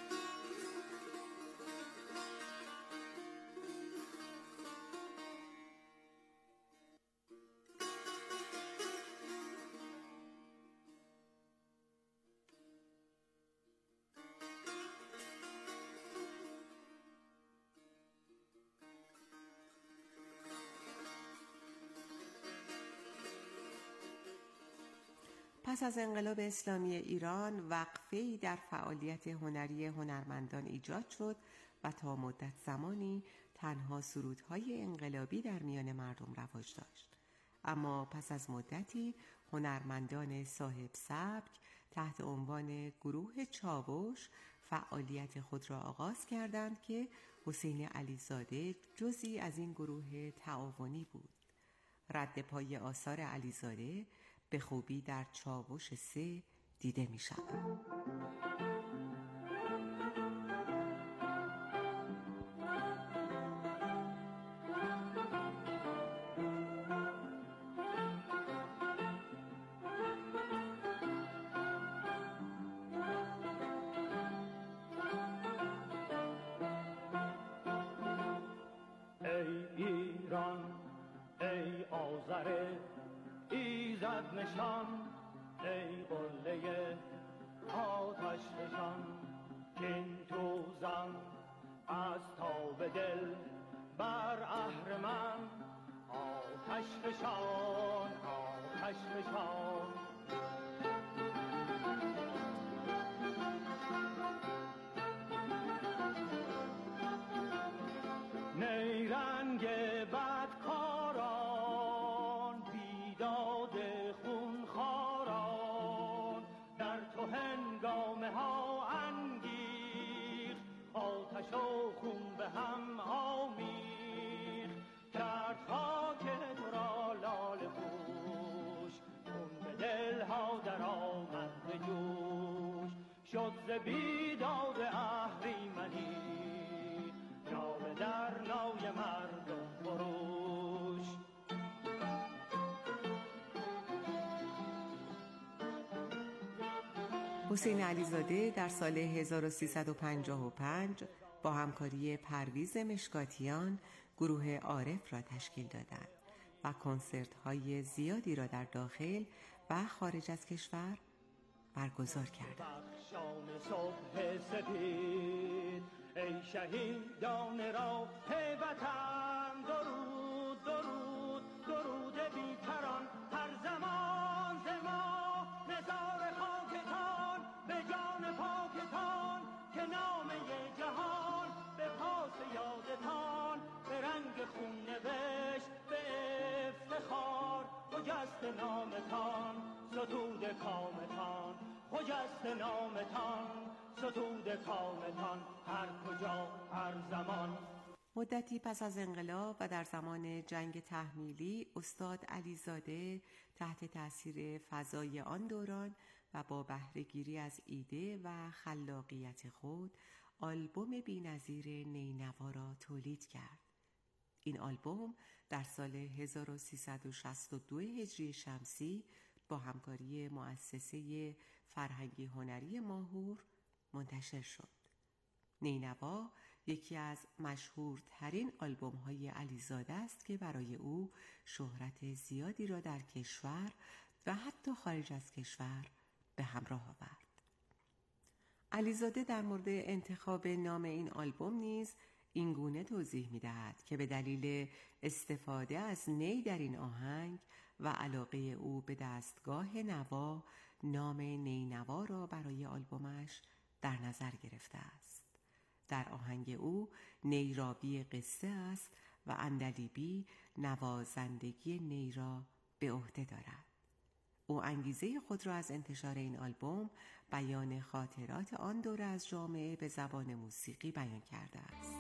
پس از انقلاب اسلامی ایران وقفه‌ای در فعالیت هنری هنرمندان ایجاد شد و تا مدت زمانی تنها سرودهای انقلابی در میان مردم رواج داشت. اما پس از مدتی هنرمندان صاحب سبک تحت عنوان گروه چاوش فعالیت خود را آغاز کردند که حسین علیزاده جزئی از این گروه تعاونی بود. رد پای آثار علیزاده به خوبی در چاوش سه دیده می شود. ای ایران ای آذر ایزد نشان، ای قله آتش فشان، کین توزن از تاب دل بر اهرمن، آتش فشان آتش فشان. نیرنگ بدکاران بیداد خونخواران، در تو هنگامه ها انگیخت، آتش و خون به هم آمیخت، کرد خاک تو را لاله پوش، خون به دلها در آمد به جوش، شد ز بیداد اهریمنی ناله در نای مردم فروش. حسین علیزاده در سال هزار و سیصد و پنجاه و پنج با همکاری پرویز مشکاتیان گروه عارف را تشکیل دادند و کنسرت‌های زیادی را در داخل و خارج از کشور برگزار کردند. صبح سپید ای شهیدان را وطن، درود درود درود بیکران، هر زمان ز ما نثار خاکتان، به جان پاکتان که نامه جهان به پاس یادتان، به رنگ خون نوشت به افتخار، خجست نامتان ستود کامتان، خجست نامتان ستود کامتان، هر کجا هر زمان. مدتی پس از انقلاب و در زمان جنگ تحمیلی استاد علیزاده تحت تأثیر فضای آن دوران و با بهره‌گیری از ایده و خلاقیت خود آلبوم بی‌نظیر نینوا را تولید کرد. این آلبوم در سال هزار و سیصد و شصت و دو هجری شمسی با همکاری مؤسسه فرهنگی هنری ماهور منتشر شد. نینوا یکی از مشهورترین آلبوم‌های علیزاده است که برای او شهرت زیادی را در کشور و حتی خارج از کشور به همراه آورد. علیزاده در مورد انتخاب نام این آلبوم نیز این گونه توضیح می‌دهد که به دلیل استفاده از نی در این آهنگ و علاقه او به دستگاه نوا، نام نینوا را برای آلبومش در نظر گرفته است. در آهنگ او نی راوی قصه است و عندلیبی نوازندگی نی را به عهده دارد. او انگیزه خود را از انتشار این آلبوم بیان خاطرات آن دوره از جامعه به زبان موسیقی بیان کرده است.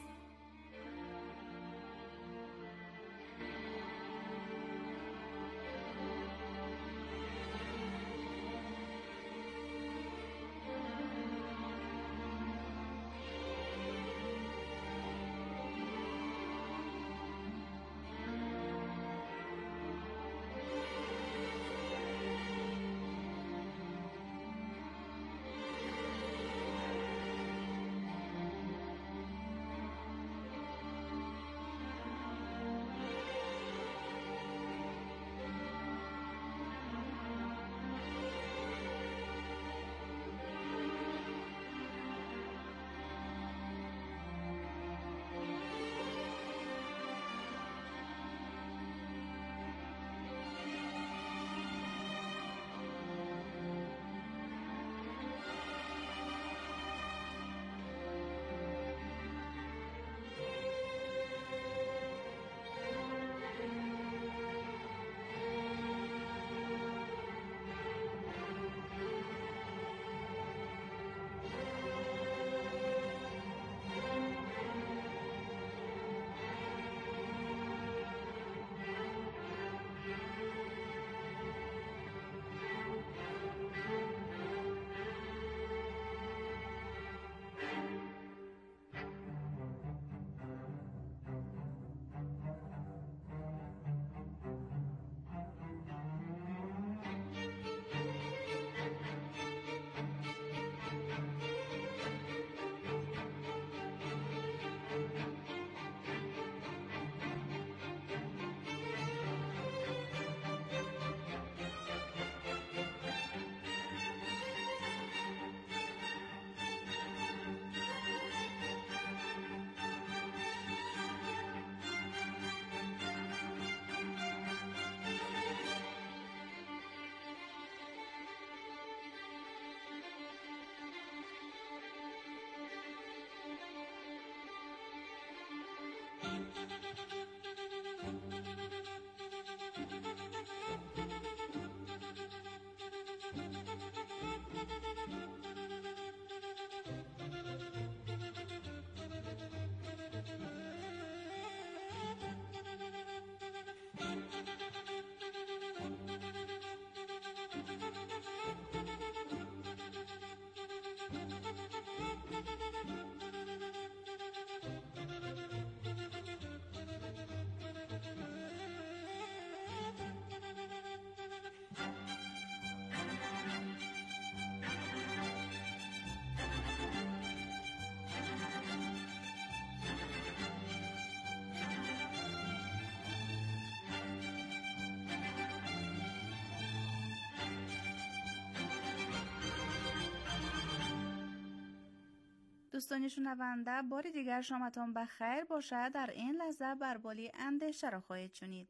دوستان شنونده، بار دیگر شامتان بخیر باشد. در این لحظه بر بالی اندیشه را خواهید شنید.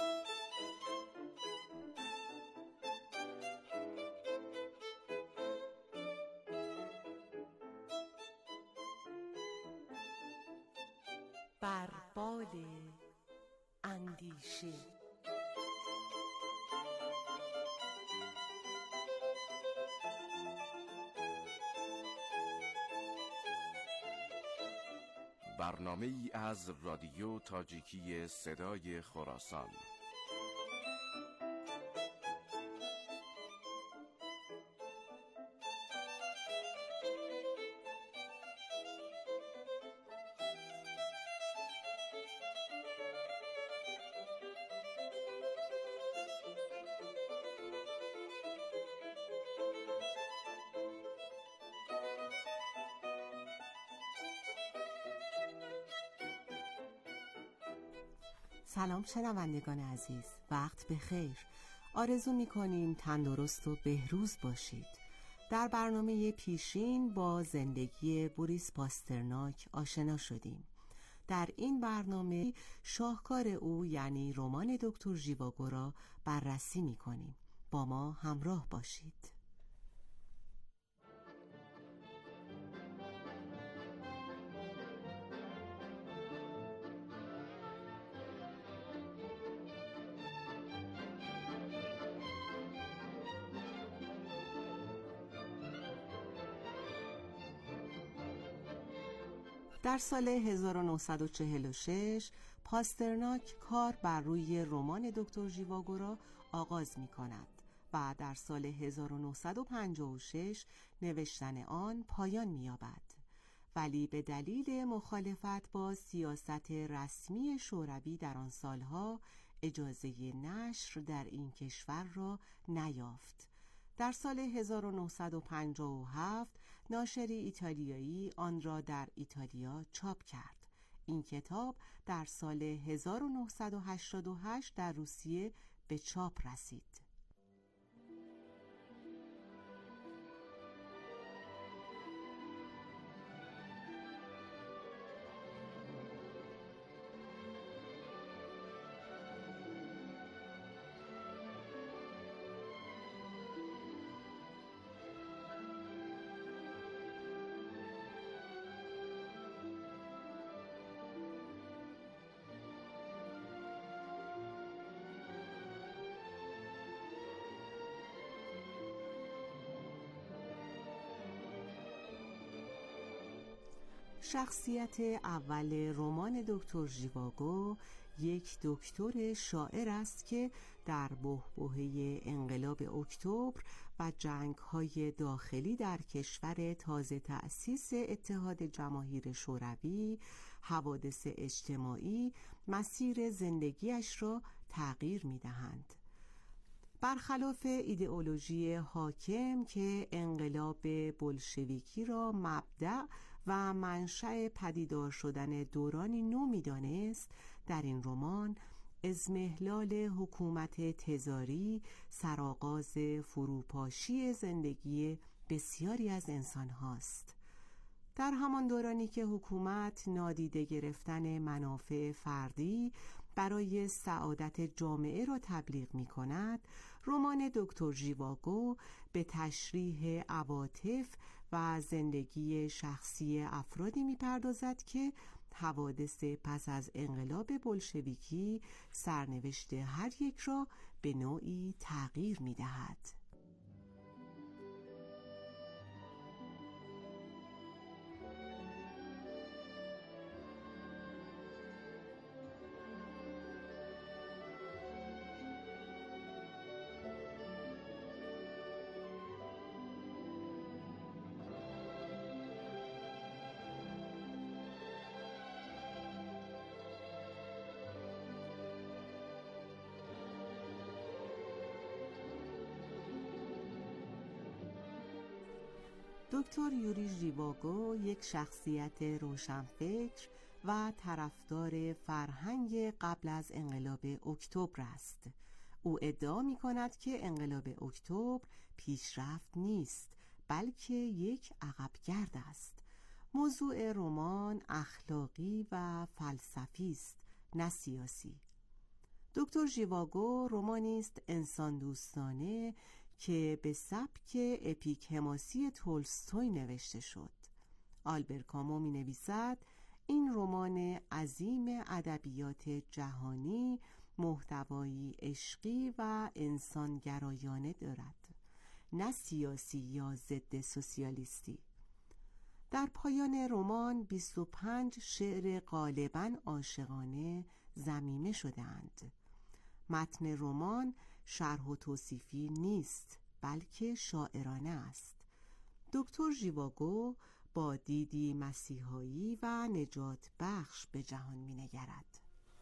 بر بال اندیشه. برنامه ای از رادیو تاجیکی صدای خراسان. سلام شنوندگان عزیز، وقت بخیر. آرزو می‌کنیم تندرست و بهروز باشید. در برنامه پیشین با زندگی بوریس پاسترناک آشنا شدیم. در این برنامه شاهکار او یعنی رمان دکتر ژیواگو را بررسی می‌کنیم. با ما همراه باشید. در سال هزار و نهصد و چهل و شش پاسترناک کار بر روی رمان دکتر ژیواگو را آغاز می کند و در سال هزار و نهصد و پنجاه و شش نوشتن آن پایان می یابد، ولی به دلیل مخالفت با سیاست رسمی شوروی در آن سالها اجازه نشر در این کشور را نیافت. در سال هزار و نهصد و پنجاه و هفت ناشری ایتالیایی آن را در ایتالیا چاپ کرد. این کتاب در سال هزار و نهصد و هشتاد و هشت در روسیه به چاپ رسید. شخصیت اول رمان دکتر ژیواگو یک دکتر شاعر است که در بحبوحه انقلاب اکتبر و جنگ‌های داخلی در کشور تازه تأسیس اتحاد جماهیر شوروی، حوادث اجتماعی مسیر زندگیش را تغییر می‌دهند. برخلاف ایدئولوژی حاکم که انقلاب بلشویکی را مبدأ و منشأ پدیدار شدن دورانی نو می‌دانست، در این رمان اضمحلال حکومت تزاری سرآغاز فروپاشی زندگی بسیاری از انسان هاست. در همان دورانی که حکومت نادیده گرفتن منافع فردی برای سعادت جامعه را تبلیغ می کند، رمان دکتر ژیواگو به تشریح عواطف و زندگی شخصی افرادی می پردازد که حوادث پس از انقلاب بلشویکی سرنوشت هر یک را به نوعی تغییر می دهد. دکتر یوری ژیواگو یک شخصیت روشنفکر و طرفدار فرهنگ قبل از انقلاب اکتبر است. او ادعا می کند که انقلاب اکتبر پیشرفت نیست، بلکه یک عقبگرد است. موضوع رمان اخلاقی و فلسفی است، نه سیاسی. دکتر ژیواگو رمانی است انسان دوستانه که به سبک اپیک حماسی تولستوی نوشته شد. آلبر کامو می نویسد این رمان عظیم ادبیات جهانی محتوایی عشقی و انسانگرایانه دارد، نه سیاسی یا ضد سوسیالیستی. در پایان رمان بیست و پنج شعر غالباً عاشقانه ضمیمه شده‌اند. متن رمان شرح و توصیفی نیست، بلکه شاعرانه است. دکتر ژیواگو با دیدی مسیحایی و نجات بخش به جهان می‌نگرد.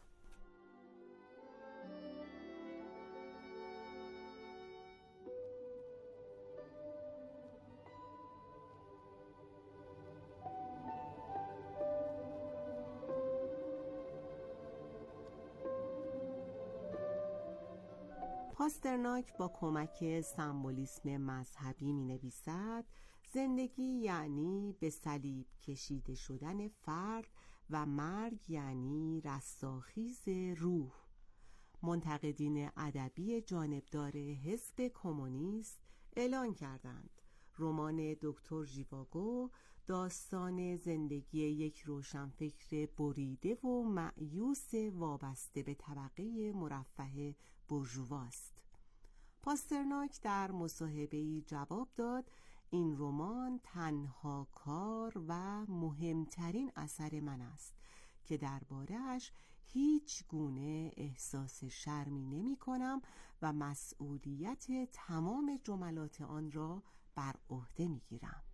پاسترناک با کمک سمبولیسم مذهبی می نویسد زندگی یعنی به صلیب کشیده شدن فرد و مرگ یعنی رستاخیز روح. منتقدین ادبی جانبدار حزب کمونیست اعلان کردند رمان دکتر ژیواگو داستان زندگی یک روشنفکر بریده و مأیوس وابسته به طبقه مرفه بورژواست. پاسترناک در مصاحبه‌ای جواب داد این رمان تنها کار و مهمترین اثر من است که درباره‌اش هیچ گونه احساس شرمی نمی کنم و مسئولیت تمام جملات آن را بر عهده می گیرم.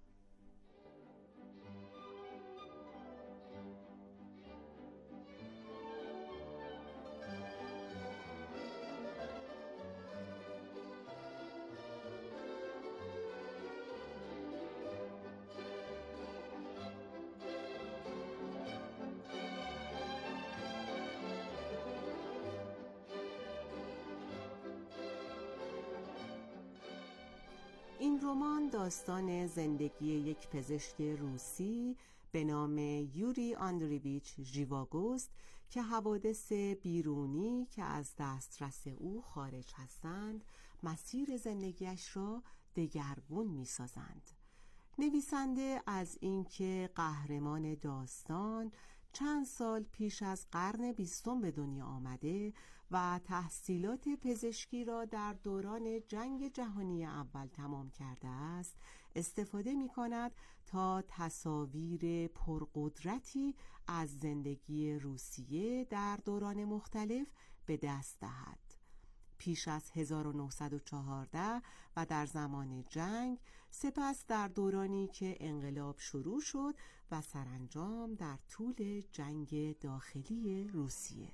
این رمان داستان زندگی یک پزشک روسی به نام یوری آندریویچ ژیواگوست که حوادث بیرونی که از دسترس او خارج هستند مسیر زندگیش را دگرگون می‌سازند. نویسنده از اینکه قهرمان داستان چند سال پیش از قرن بیستم به دنیا آمده و تحصیلات پزشکی را در دوران جنگ جهانی اول تمام کرده است استفاده می کند تا تصاویر پرقدرتی از زندگی روسیه در دوران مختلف به دست دهد. پیش از هزار و نهصد و چهارده و در زمان جنگ، سپس در دورانی که انقلاب شروع شد و سرانجام در طول جنگ داخلی روسیه.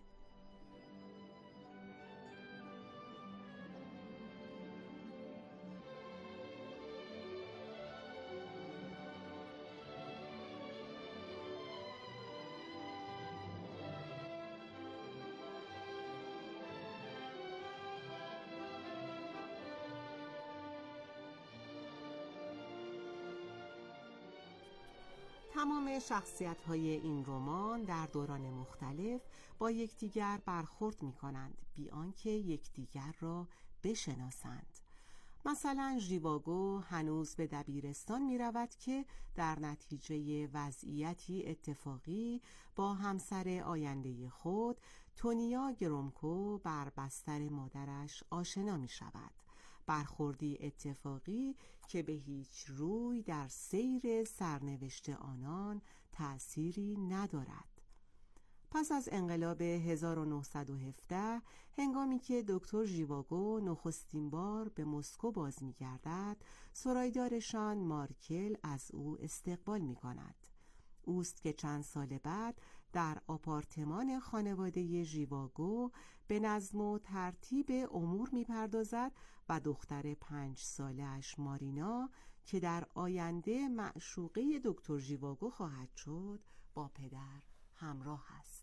تمام شخصیت‌های این رمان در دوران مختلف با یکدیگر برخورد می‌کنند بی آنکه یکدیگر را بشناسند. مثلا ژیواگو هنوز به دبیرستان می‌رود که در نتیجه وضعیتی اتفاقی با همسر آینده خود تونیا گرومکو بر بستر مادرش آشنا می‌شود. برخوردی اتفاقی که به هیچ روی در سیر سرنوشت آنان تأثیری ندارد. پس از انقلاب هزار و نهصد و هفده، هنگامی که دکتر ژیواگو نخستین بار به مسکو باز می‌گردد، سرایدارشان مارکل از او استقبال می‌کند. اوست که چند سال بعد در آپارتمان خانواده ژیواگو به نظم و ترتیب امور می‌پردازد و دختر پنج ساله‌اش مارینا که در آینده معشوقه دکتر ژیواگو خواهد شد با پدر همراه است.